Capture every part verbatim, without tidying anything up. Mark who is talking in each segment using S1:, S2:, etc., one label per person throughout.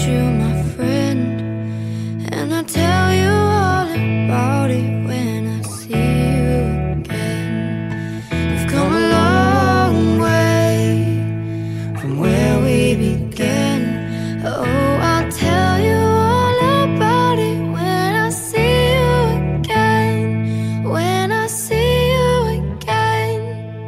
S1: you, my friend, and I'll tell you all about it when I see you again. We've come a long way from where we began. Oh, I'll tell you all about it when I see you again. When I see you again.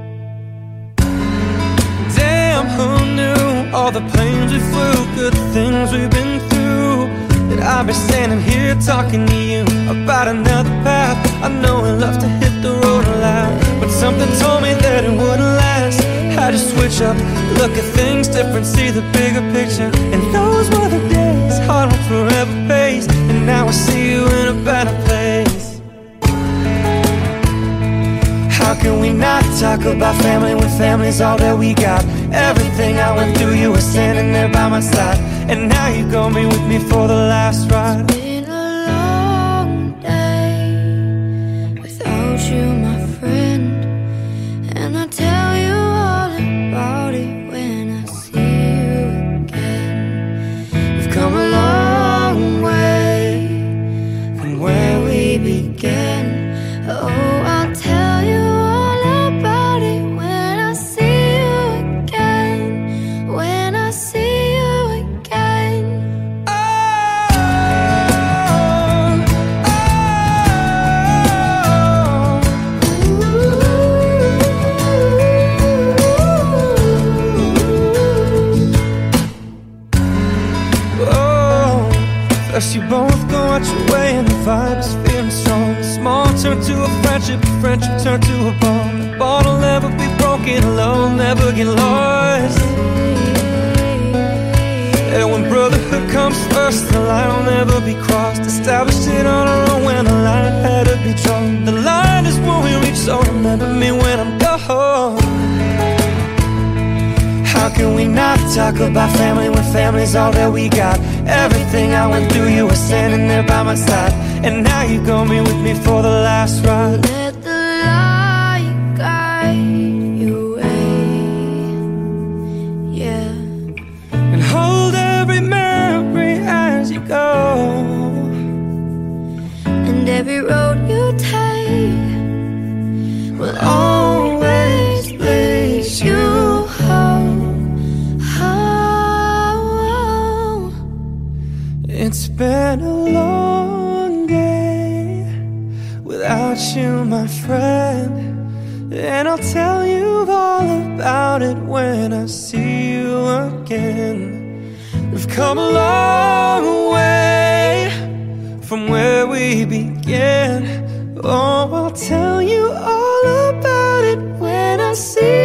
S2: Damn, who knew all the planes we flew, good things we've been through, that I'll be standing here talking to you about another path. I know we love to hit the road a lot, but something told me that it wouldn't last. Had to switch up, look at things different, see the bigger picture. And those were the days, hard one forever pays. And now I see you in a better place. How can we not talk about family when family's all that we got? Everything I went through, you were standing there by my side. And now you're gonna be with me for the last ride.
S1: It's been a long day without you, my friend, and I'll tell you all about it when I see you again. We've come a long way from where we began. Oh, I'll tell you all about it when I see you again. When I see you again.
S2: Oh, oh, oh. First you both go out your way and the vibe is feeling strong. Small turn to a friendship, a friendship turn to a bond. The bond will never be broken, love will never get lost. And when brotherhood comes first, the line will never be crossed. Established it on our own when the line had to be drawn. The line is when we reach, so remember me when I'm gone. How can we not talk about family when family's all that we got? Everything I went through, you were standing there by my side. And now you're gonna be with me for the last ride.
S1: Let the light guide your way, yeah.
S2: And hold every memory as you go.
S1: And every road you take will always lead you home, home.
S2: It's been a long day without you, my friend, and I'll tell you all about it when I see you again. We've come a long way from where we began. Oh, I'll tell you all about it when I see